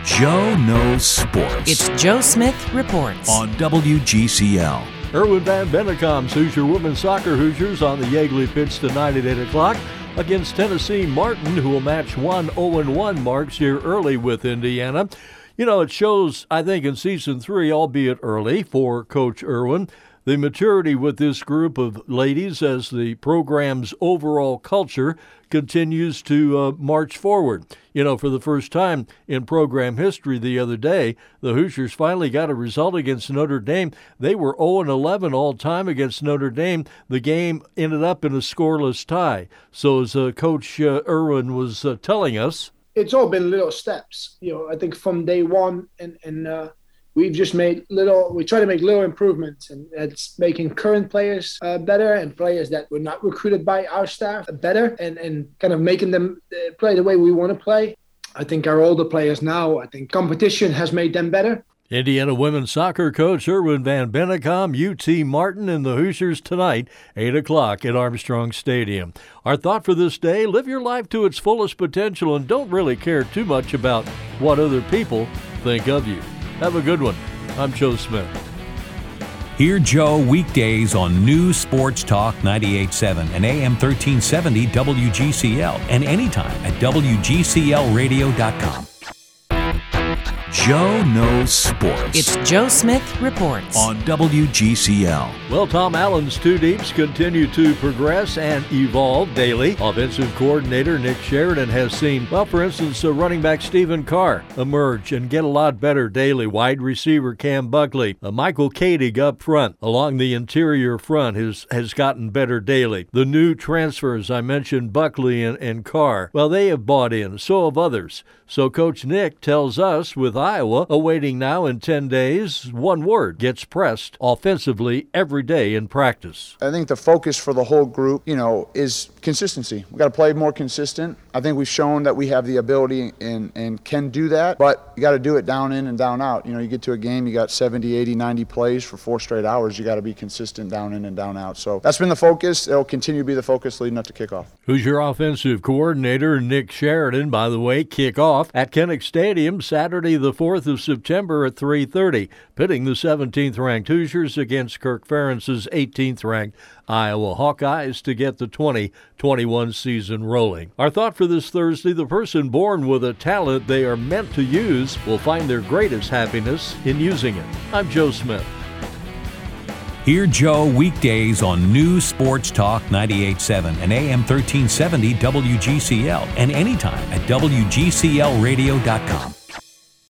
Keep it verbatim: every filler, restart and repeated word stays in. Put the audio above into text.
Joe Knows Sports. It's Joe Smith Reports on W G C L. Erwin Van Bennekom's Hoosier women's soccer Hoosiers on the Yeagley pitch tonight at eight o'clock against Tennessee Martin, who will match one oh one marks here early with Indiana. You know, it shows, I think, in season three, albeit early, for Coach Erwin, the maturity with this group of ladies as the program's overall culture continues to uh, march forward. You know, for the first time in program history the other day, the Hoosiers finally got a result against Notre Dame. They were oh and eleven all time against Notre Dame. The game ended up in a scoreless tie. So as uh, Coach uh, Erwin was uh, telling us, it's all been little steps. You know, I think from day one, and, and uh, we've just made little, we try to make little improvements, and it's making current players uh, better and players that were not recruited by our staff better, and, and kind of making them play the way we want to play. I think our older players now, I think competition has made them better. Indiana women's soccer coach Erwin Van Bennekom, U T Martin, and the Hoosiers tonight, eight o'clock at Armstrong Stadium. Our thought for this day, live your life to its fullest potential and don't really care too much about what other people think of you. Have a good one. I'm Joe Smith. Hear Joe weekdays on News Sports Talk ninety-eight point seven and A M thirteen seventy W G C L and anytime at W G C L radio dot com. Joe Knows Sports. It's Joe Smith Reports on W G C L. Well, Tom Allen's two deeps continue to progress and evolve daily. Offensive coordinator Nick Sheridan has seen, well, for instance, uh, running back Stephen Carr emerge and get a lot better daily. Wide receiver Cam Buckley, uh, Michael Koenig up front along the interior front has, has gotten better daily. The new transfers, I mentioned Buckley and, and Carr, well, they have bought in. So have others. So Coach Nick tells us with Iowa awaiting now in ten days, one word gets pressed offensively every day in practice. I think the focus for the whole group, you know, is consistency. We've got to play more consistent. I think we've shown that we have the ability and, and can do that, but you got to do it down in and down out. You know, you get to a game, you got seventy, eighty, ninety plays for four straight hours. You got to be consistent down in and down out. So that's been the focus. It'll continue to be the focus leading up to kickoff. Who's your offensive coordinator? Nick Sheridan, by the way, kickoff at Kinnick Stadium Saturday the fourth of September at three thirty, pitting the seventeenth-ranked Hoosiers against Kirk Ferentz's eighteenth-ranked Iowa Hawkeyes to get the twenty twenty-one season rolling. Our thought for this Thursday, the person born with a talent they are meant to use will find their greatest happiness in using it. I'm Joe Smith. Hear Joe weekdays on News Sports Talk ninety-eight point seven and A M thirteen seventy W G C L and anytime at W G C L radio dot com.